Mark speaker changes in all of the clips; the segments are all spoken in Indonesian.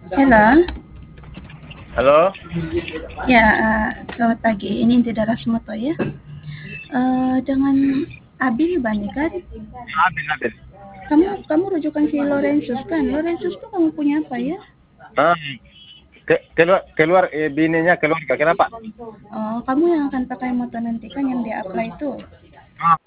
Speaker 1: Halo,
Speaker 2: Halo?
Speaker 1: ya selamat pagi. Ini Inti Darasmoto ya. Dengan Abil Bani kan?
Speaker 2: Adil, Adil.
Speaker 1: Kamu rujukan si Lorenzus kan? Lorenzus tuh kamu punya apa ya?
Speaker 2: Ah, keluar bininya keluar. Kenapa?
Speaker 1: Oh, kamu yang akan pakai motor nanti kan yang dia apply itu.
Speaker 2: Ah,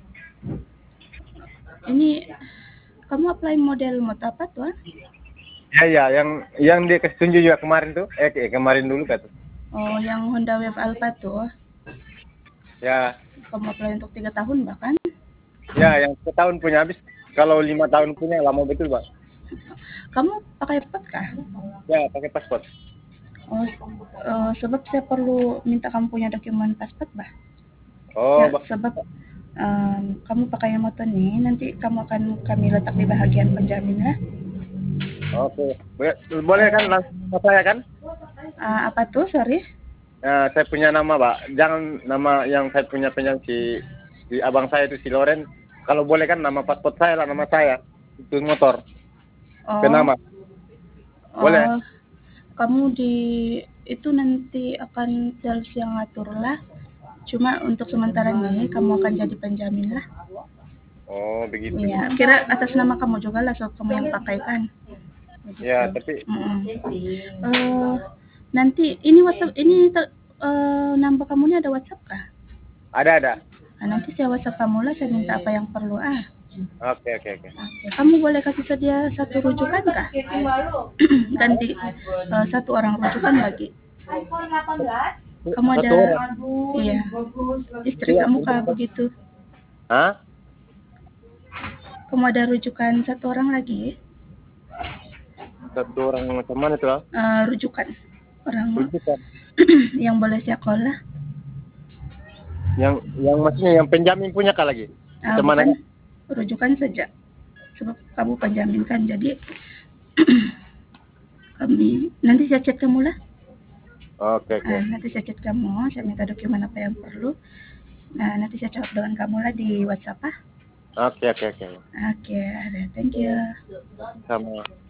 Speaker 1: Ini kamu apply model motor apa tuh?
Speaker 2: ya ya, yang dia kasih tunjuk juga kemarin tuh. Kemarin dulu kan tuh.
Speaker 1: Oh, yang Honda Wave Alpha tuh.
Speaker 2: Ya,
Speaker 1: Kamu apply untuk 3 tahun bahkan?
Speaker 2: ya yang setahun punya habis. Kalau 5 tahun punya lama betul, Bang.
Speaker 1: Kamu pakai pot kah?
Speaker 2: Ya, pakai paspor.
Speaker 1: Oh, sebab saya perlu minta kamu punya dokumen paspor, bah.
Speaker 2: Oh,
Speaker 1: Ya,
Speaker 2: Bang.
Speaker 1: sebab kamu pakai motor nih, nanti kamu akan kami letak di bahagian penjamin ya.
Speaker 2: Oke. Boleh kan langsung nama saya kan?
Speaker 1: Apa tuh, sorry?
Speaker 2: Saya punya nama, Pak. Jangan nama yang saya punya si abang saya itu si Loren. Kalau boleh kan nama paspor saya lah nama saya. Itu motor. Ke
Speaker 1: Oh,
Speaker 2: nama. Boleh?
Speaker 1: oh, kamu di itu nanti akan sales yang ngatur lah. Cuma untuk sementara ini kamu akan jadi penjamin lah.
Speaker 2: Oh, begitu.
Speaker 1: Iya, kira atas nama kamu juga lah, so kamu yang pakai kan.
Speaker 2: Ya,
Speaker 1: Begitu.
Speaker 2: tapi
Speaker 1: Eh, nanti ini WhatsApp ini nambah kamu ini ada WhatsApp kah?
Speaker 2: ada.
Speaker 1: Nanti saya WhatsApp kamu lah, saya minta apa yang perlu.
Speaker 2: Oke, oke, oke.
Speaker 1: Oke. Kamu boleh kasih sedia satu rujukan kah? Ganti satu orang rujukan lagi. Kamu ada,
Speaker 2: Satu orang.
Speaker 1: iya, istri
Speaker 2: Iya,
Speaker 1: kamu
Speaker 2: untuk
Speaker 1: kah begitu?
Speaker 2: Hah?
Speaker 1: Kamu ada rujukan satu orang lagi?
Speaker 2: Satu orang teman itu lah.
Speaker 1: Rujukan orang
Speaker 2: Rujukan.
Speaker 1: yang boleh sekolah.
Speaker 2: Yang maksudnya yang penjamin punya kah lagi? Teman
Speaker 1: Bukan
Speaker 2: aja.
Speaker 1: rujukan saja. Sebab kamu penjamin kan, jadi kami nanti saya chat kamu lah.
Speaker 2: Oke, oke.
Speaker 1: Nanti saya chat kamu, saya minta dokumen apa yang perlu. Nah, nanti saya jawab dengan kamu lah di WhatsApp.
Speaker 2: Oke, oke, oke.
Speaker 1: Oke, ada. Thank you.
Speaker 2: Sama.